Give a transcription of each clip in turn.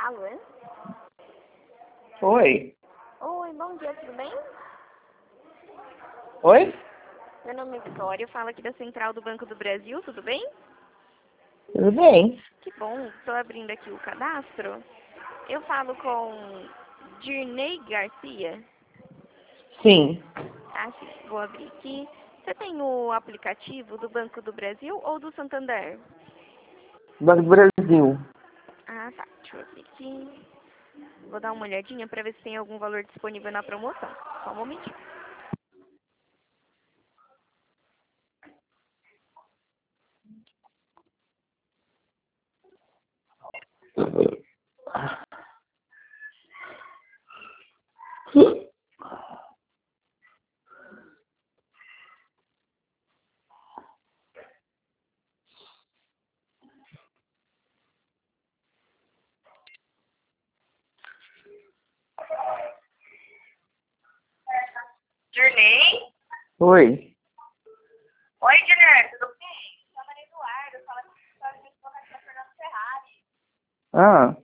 Alô? Oi. Oi, bom dia, tudo bem? Oi? Meu nome é Vitória, eu falo aqui da Central do Banco do Brasil, tudo bem? Tudo bem? Que bom, estou abrindo aqui o cadastro. Eu falo com Dirney Garcia. Sim. Ah, sim, vou abrir aqui. Você tem o aplicativo do Banco do Brasil ou do Santander? Banco do Brasil. Ah, tá, deixa eu abrir aqui. Vou dar uma olhadinha para ver se tem algum valor disponível na promoção. Só um momentinho. Dirney? Oi. Oi, Dirney, tudo bem? Meu nome é Eduardo, fala com o escritório de advocacia da Fernando Ferrari. Ah.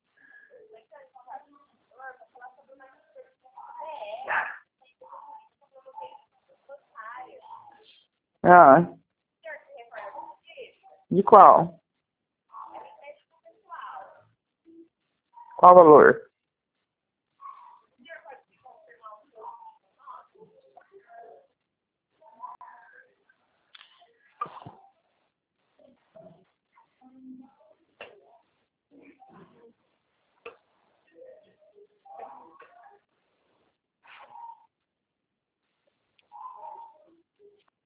Ah. De qual? Qual valor?